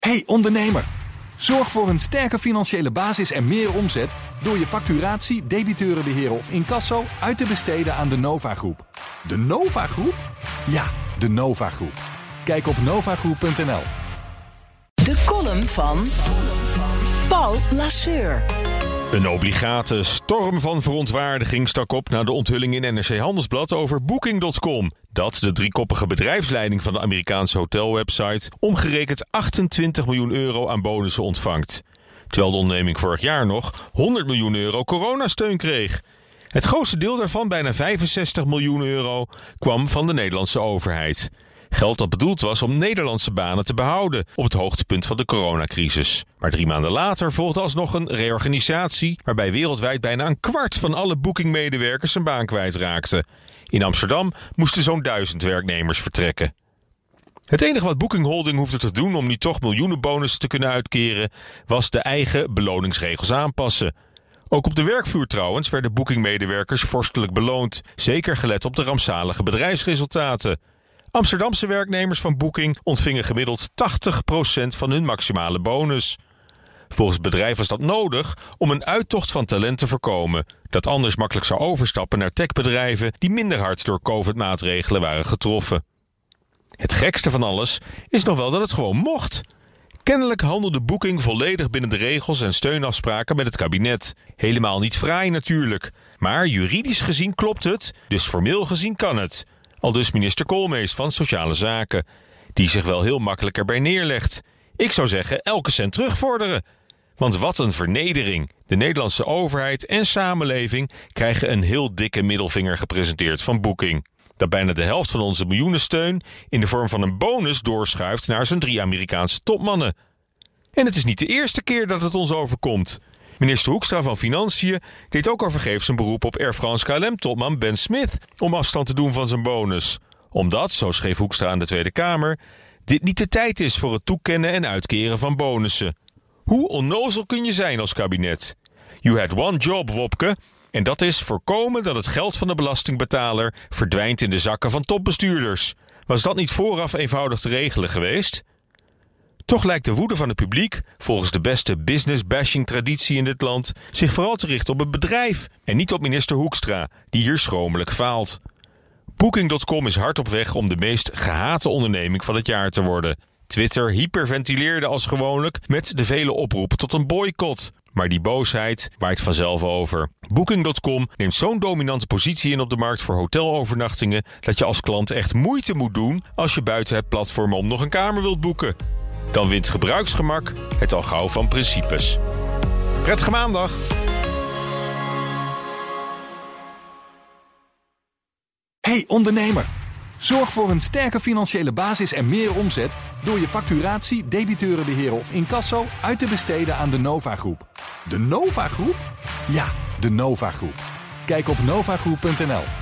Hey ondernemer, zorg voor een sterke financiële basis en meer omzet door je facturatie, debiteurenbeheer of incasso uit te besteden aan de Nova Groep. De Nova Groep? Ja, de Nova Groep. Kijk op novagroep.nl. De column van Paul Lasseur. Een obligate storm van verontwaardiging stak op na de onthulling in NRC Handelsblad over Booking.com. Dat de driekoppige bedrijfsleiding van de Amerikaanse hotelwebsite omgerekend 28 miljoen euro aan bonussen ontvangt. Terwijl de onderneming vorig jaar nog 100 miljoen euro coronasteun kreeg. Het grootste deel daarvan, bijna 65 miljoen euro, kwam van de Nederlandse overheid. Geld dat bedoeld was om Nederlandse banen te behouden op het hoogtepunt van de coronacrisis. Maar 3 maanden later volgde alsnog een reorganisatie waarbij wereldwijd bijna een kwart van alle boekingmedewerkers zijn baan kwijtraakten. In Amsterdam moesten zo'n 1000 werknemers vertrekken. Het enige wat Booking Holding hoefde te doen om nu toch miljoenen bonussen te kunnen uitkeren, was de eigen beloningsregels aanpassen. Ook op de werkvloer trouwens werden boekingmedewerkers vorstelijk beloond, zeker gelet op de rampzalige bedrijfsresultaten. Amsterdamse werknemers van Booking ontvingen gemiddeld 80% van hun maximale bonus. Volgens het bedrijf was dat nodig om een uittocht van talent te voorkomen, dat anders makkelijk zou overstappen naar techbedrijven die minder hard door COVID-maatregelen waren getroffen. Het gekste van alles is nog wel dat het gewoon mocht. Kennelijk handelde Booking volledig binnen de regels en steunafspraken met het kabinet. Helemaal niet fraai natuurlijk, maar juridisch gezien klopt het, dus formeel gezien kan het. Aldus minister Koolmees van Sociale Zaken, die zich wel heel makkelijk erbij neerlegt. Ik zou zeggen, elke cent terugvorderen. Want wat een vernedering. De Nederlandse overheid en samenleving krijgen een heel dikke middelvinger gepresenteerd van Booking. Dat bijna de helft van onze miljoenensteun in de vorm van een bonus doorschuift naar zijn 3 Amerikaanse topmannen. En het is niet de eerste keer dat het ons overkomt. Minister Hoekstra van Financiën deed ook al vergeefs een beroep op Air France KLM-topman Ben Smith om afstand te doen van zijn bonus. Omdat, zo schreef Hoekstra aan de Tweede Kamer, dit niet de tijd is voor het toekennen en uitkeren van bonussen. Hoe onnozel kun je zijn als kabinet? You had one job, Wopke, en dat is voorkomen dat het geld van de belastingbetaler verdwijnt in de zakken van topbestuurders. Was dat niet vooraf eenvoudig te regelen geweest? Toch lijkt de woede van het publiek, volgens de beste business-bashing-traditie in dit land, zich vooral te richten op het bedrijf en niet op minister Hoekstra, die hier schromelijk faalt. Booking.com is hard op weg om de meest gehate onderneming van het jaar te worden. Twitter hyperventileerde als gewoonlijk met de vele oproepen tot een boycott. Maar die boosheid waait vanzelf over. Booking.com neemt zo'n dominante positie in op de markt voor hotelovernachtingen dat je als klant echt moeite moet doen als je buiten het platform om nog een kamer wilt boeken. Dan wint gebruiksgemak het al gauw van principes. Prettige maandag! Hey ondernemer, zorg voor een sterke financiële basis en meer omzet door je facturatie, debiteurenbeheer of incasso uit te besteden aan de Nova Groep. De Nova Groep? Ja, de Nova Groep. Kijk op novagroep.nl.